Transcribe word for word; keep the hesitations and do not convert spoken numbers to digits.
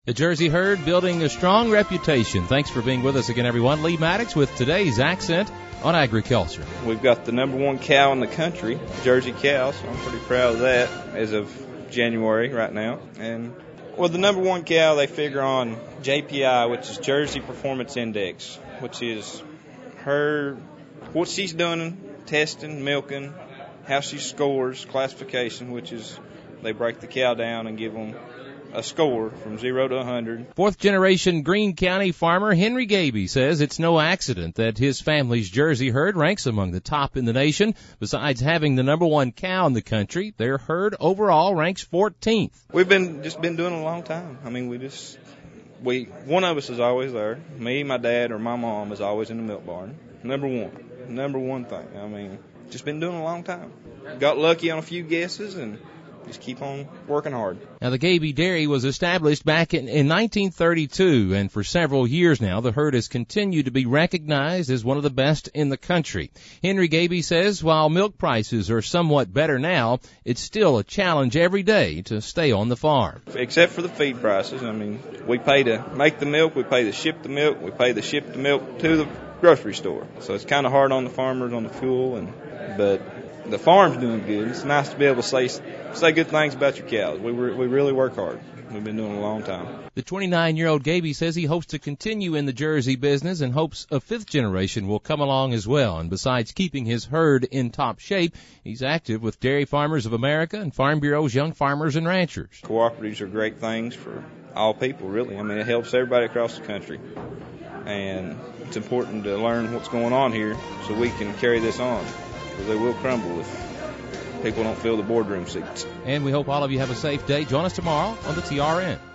The Jersey herd building a strong reputation. Thanks for being with us again, everyone. Lee Maddox with today's accent on agriculture. We've got the number one cow in the country, Jersey cow, so I'm pretty proud of that as of January right now. And well, the number one cow, they figure on J P I, which is Jersey Performance Index, which is her, what she's doing, testing, milking, how she scores, classification, which is they break the cow down and give them a score from zero to one hundred. Fourth-generation Greene County farmer Henry Gaby says it's no accident that his family's Jersey herd ranks among the top in the nation. Besides having the number one cow in the country, their herd overall ranks fourteenth. We've been just been doing it a long time. I mean, we just, we one of us is always there. Me, my dad, or my mom is always in the milk barn. Number one. Number one thing. I mean, just been doing it a long time. Got lucky on a few guesses and just keep on working hard. Now, the Gaby Dairy was established back in, in nineteen thirty-two, and for several years now, the herd has continued to be recognized as one of the best in the country. Henry Gaby says while milk prices are somewhat better now, it's still a challenge every day to stay on the farm. Except for the feed prices. I mean, we pay to make the milk, we pay to ship the milk, we pay to ship the milk to the grocery store. So it's kind of hard on the farmers on the fuel, and but the farm's doing good. It's nice to be able to say say good things about your cows. We we really work hard. We've been doing it a long time. The twenty-nine-year-old Gaby says he hopes to continue in the Jersey business and hopes a fifth generation will come along as well. And besides keeping his herd in top shape, he's active with Dairy Farmers of America and Farm Bureau's Young Farmers and Ranchers. Cooperatives are great things for all people, really. I mean, it helps everybody across the country. And it's important to learn what's going on here so we can carry this on, because they will crumble if people don't fill the boardroom seats. And we hope all of you have a safe day. Join us tomorrow on the T R N.